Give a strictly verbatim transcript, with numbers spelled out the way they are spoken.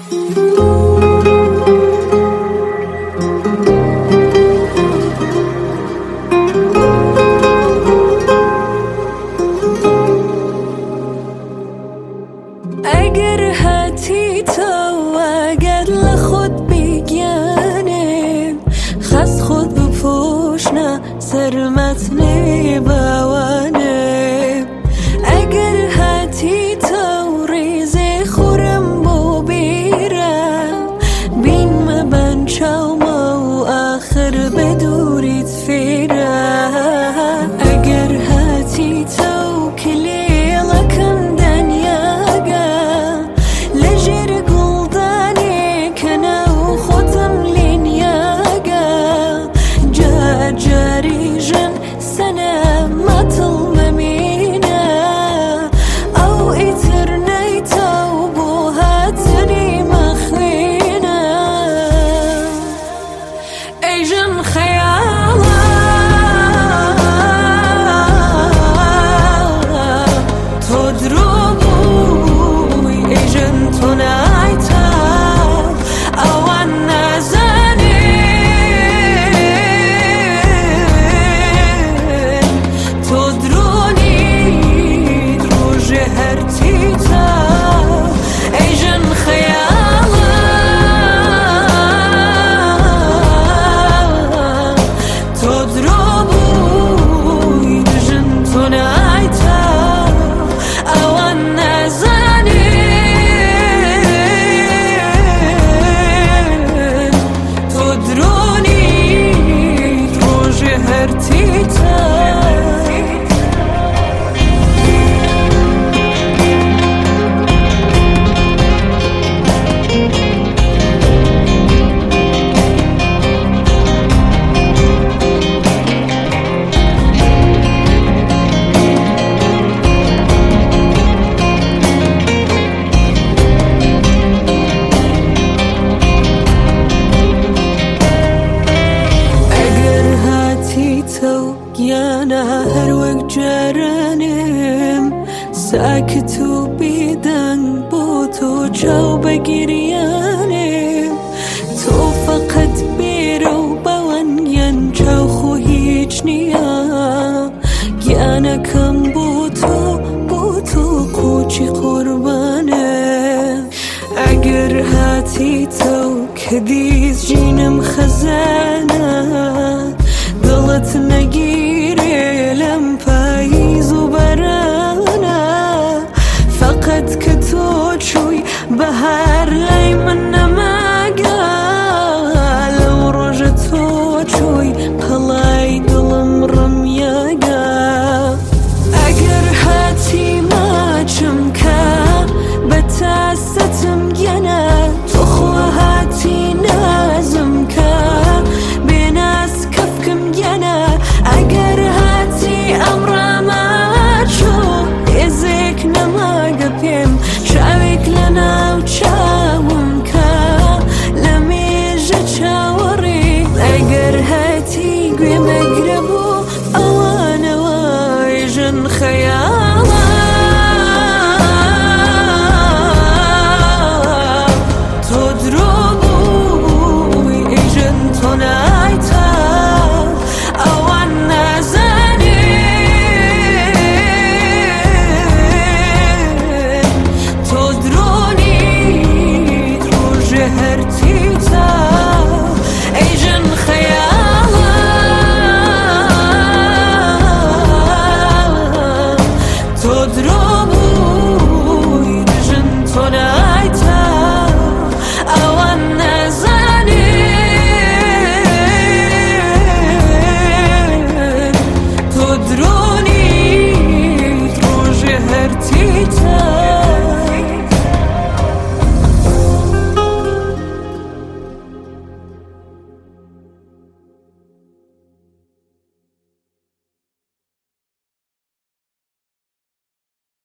اگر هاتی تو اگر لخود بیگیانه خست خود بپوشنا سر متن باوانه اگر هاتی تو ریز خورم بو بیرم بین مبن چاوما و آخر بدورید فیرم اگر هاتی تو کلی لکن يانا هر وقت جرانم ساكت و بیدن بو تو جاو بگیریانم تو فقط بیرو بوان ین جاو خو هیچ نیا یانا کم بو تو بو تو قوچی قربانه اگر هاتی تو کدیز جینم خزانه دلت نگیره لم پاییز و برانه فقط که تو چوی بهار لای من